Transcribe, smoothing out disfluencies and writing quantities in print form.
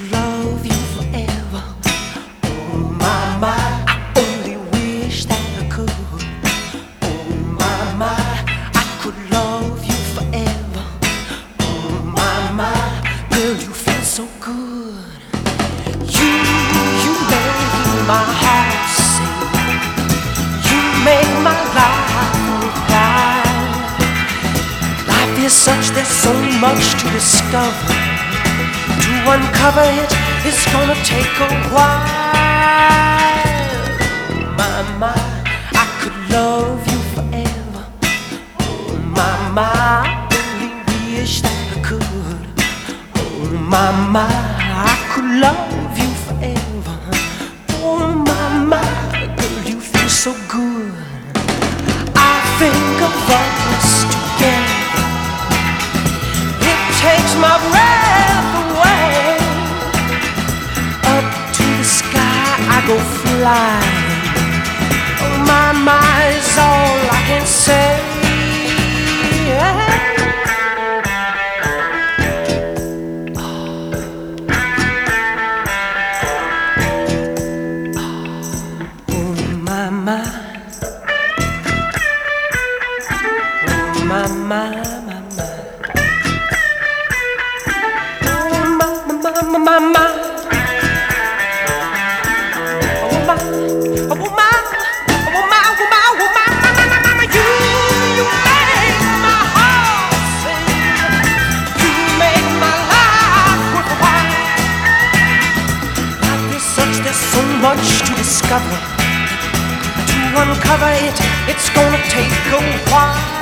love you forever. Oh my, my, I only wish that I could. Oh my, my, I could love you forever. Oh my, girl, you feel so good. You make my heart sing. You make my life cry. Life is such, there's so much to discover. To uncover it, it's gonna take a while. My, I could love you forever. Oh my, I only wish that I could. Oh my, I could love you forever. Oh my, girl, you feel so good. I think of us together. It takes my breath away. Up to the sky I go flying. Oh my is all I can say. Oh my. Oh my. So much to discover. To uncover it, it's gonna take a while.